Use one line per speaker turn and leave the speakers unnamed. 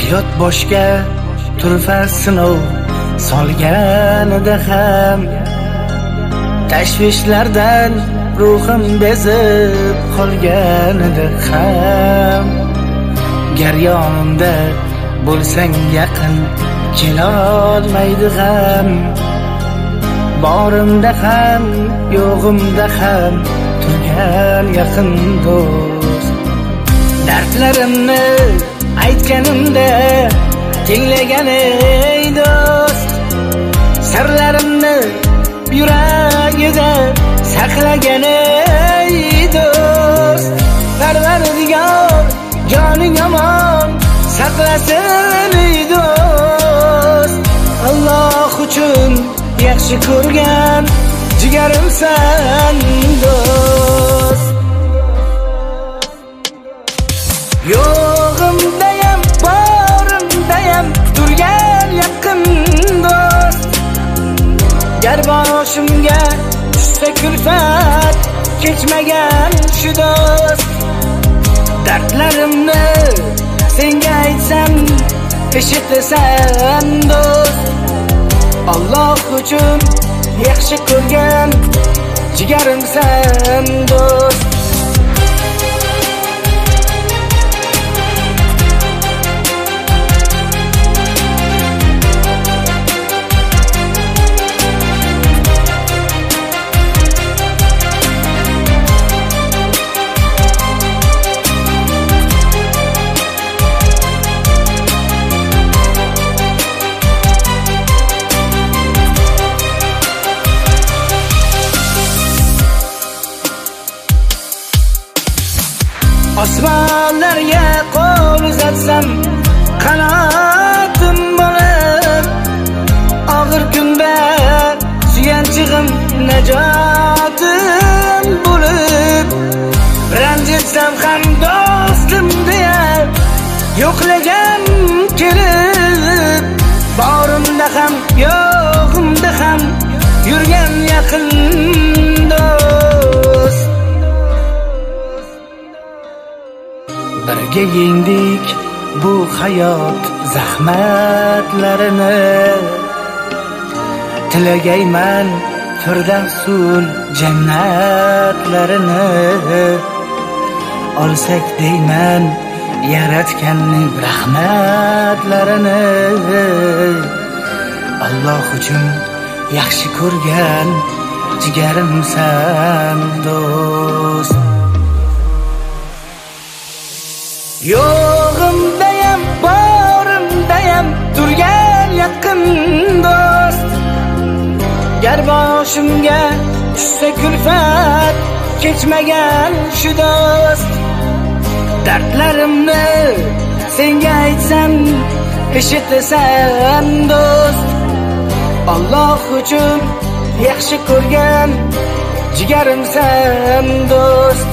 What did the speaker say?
hayot boshga turfa sinov solganida ham tashvishlardan ruhim bezib qolganida ham gar yonimda bo'lsang yaqin kelolmaydi g'am borimda ham yo'g'imda ham turgan yaqin do'st dardlarimni aytganimda tinglagan ey do'st sirlarimni yuragida saqlagan ey do'st Parvardigor joning omon saqlasin ey do'st Alloh uchun yaxshi ko'rgan jigarimsan do'st yo'g'imdayam borimdayam turgan yaqin do'st gar boshimga tushsa kulfat kechmagan shu do'st dardlarimni senga aytsam eshitasan do'st Alloh uchun yaxshi ko'rgan jigarimsan do'st osmonlarga qo'l uzatsam qanotim bo'lib og'ir kunda suyanchig'im najotim bo'lib ranjitsam ham do'stim deya yo'qlagan kelib borimda ham yo'g'imda ham yurgan yaqin do'st birga yengdik bu hayot zahmatlarini tilagayman firdavsul jannatlarini olsak deyman yaratganning rahmatlarini Alloh uchun yaxshi ko'rgan jigarimsan do'st yo'g'imdayam borimdayam turgan yaqin do'st gar boshimga tushsa kulfat kechmagan shu do'st dardlarimni senga aytsam eshitasan do'st Alloh uchun yaxshi ko'rgan jigarimsan do'st